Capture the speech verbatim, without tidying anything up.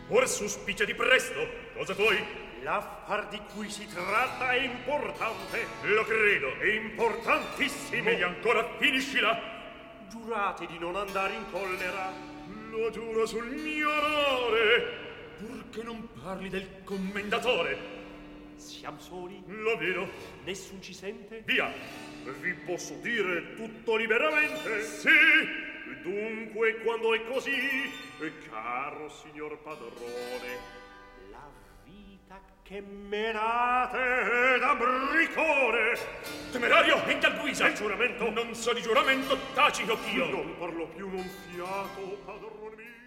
Or suspicia di presto, cosa vuoi? L'affar di cui si tratta è importante. Lo credo. È importantissimo. E ancora finiscila. Giurate di non andare in collera. Lo giuro sul mio onore, purché non parli del commendatore. Siamo soli? Lo vedo. Nessun ci sente? Via. Vi posso dire tutto liberamente? Sì. Dunque, quando è così, caro signor padrone, la vita che menate è da briccone. Temerario, in tal guisa. Il giuramento? Non so di giuramento, taci io. Non parlo più, non fiato, padrone mio.